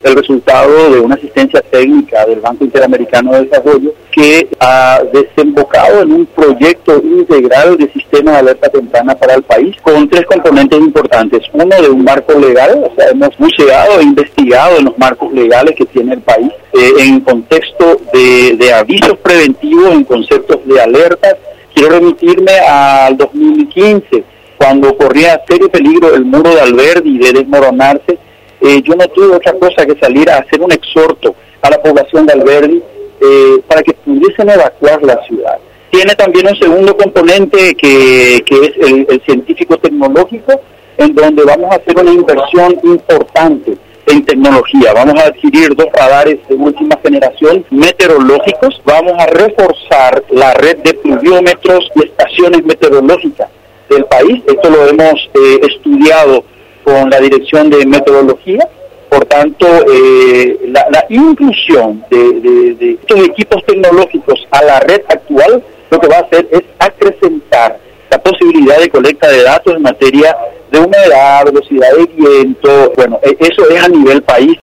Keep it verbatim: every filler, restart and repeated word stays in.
el resultado de una asistencia técnica del Banco Interamericano de Desarrollo que ha desembocado en un proyecto integral de sistema de alerta temprana para el país con tres componentes importantes. Uno, de un marco legal, o sea, hemos buceado e investigado en los marcos legales que tiene el país eh, en contexto de, de avisos preventivos, en conceptos de alertas. Quiero remitirme al dos mil quince, cuando corría serio peligro el muro de Alberdi de desmoronarse. Eh, yo no tuve otra cosa que salir a hacer un exhorto a la población de Alberdi eh, para que pudiesen evacuar la ciudad. Tiene también un segundo componente que, que es el, el científico-tecnológico, en donde vamos a hacer una inversión importante en tecnología. Vamos a adquirir dos radares de última generación meteorológicos, vamos a reforzar la red de pluviómetros y estaciones meteorológicas del país. Esto lo hemos eh, estudiado con la Dirección de Meteorología. Por tanto, eh, la, la inclusión de, de, de estos equipos tecnológicos a la red actual lo que va a hacer es acrecentar la posibilidad de colecta de datos en materia de humedad, velocidad de viento. Bueno, eso es a nivel país.